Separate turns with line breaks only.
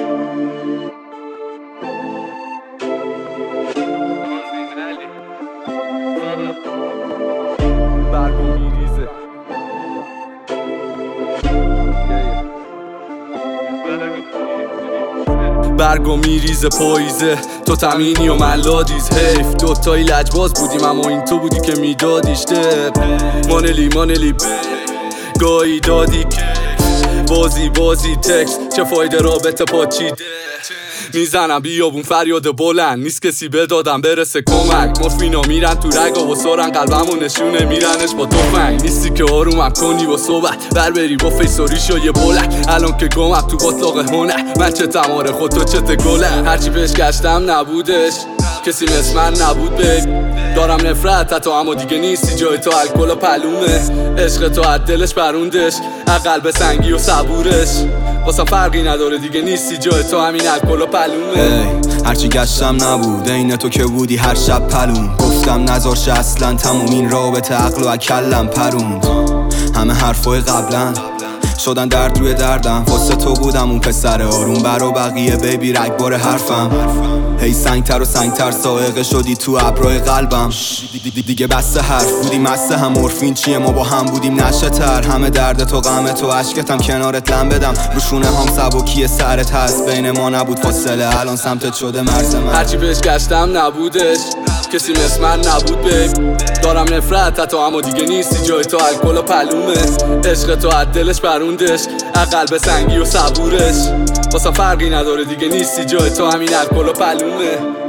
برگو میریزه برگو میریزه پاییزه، تو تمینی و من لادیز. حیف دوتایی لجباز بودیم اما این تو بودی که میدادیش دب. مانلی گاهی دادی بازی تکس، چه فایده رابطه پاچیده. میزنم بیابون فریاد بلند، نیست کسی بدادم برسه کمک. مافینا میرن تو رگا و سارن قلبمو نشونه میرنش با تفنگ. نیستی که آرومم کنی با صحبت، بری با فیس و ریش و یه بلند. الان که گمم تو باطلاق هنر، من چه تماره خود تو چه گلن. هرچی پیش گشتم نبودش، کسی مثل من نبود بیب. دارم نفرت حتی اما دیگه نیستی جای تو، الکل و پلومه. عشق تو از دلش بروندش، قلب سنگی و صبورش. واسم فرقی نداره دیگه نیستی جای تو، همین الکل و پلومه.
هرچی گشتم نبود عین تو که بودی هر شب پلون. گفتم نذارش اصلا تموم این رابطه، عقل و اکلم پروند. همه حرفای قبلا شدن درد روی دردم، واسه تو بودم اون پسر آروم، برا بقیه بیبی رگبار حرفم. هی سنگتر و سنگتر سائقه شدی تو ابرای قلبم. دیگه بس حرف بودی مست هم، مورفین چیه ما با هم بودیم نشه تر. همه درد تو غم تو عشقتم کنارت لم بدم، روشونه هم سبکی سرت هست. بین ما نبود فاصله، الان سمتت شده مرز من.
هرچی پیش گشتم نبودش، کسی مثل من نبود بیب. دارم نفرت حتی اما دیگه نیستی جای تو، الکل و پلومه. عشق تو از دلش بروندش، قلب سنگی و صبورش. واسم فرقی نداره دیگه نیستی جای تو، همین الکل و پلومه.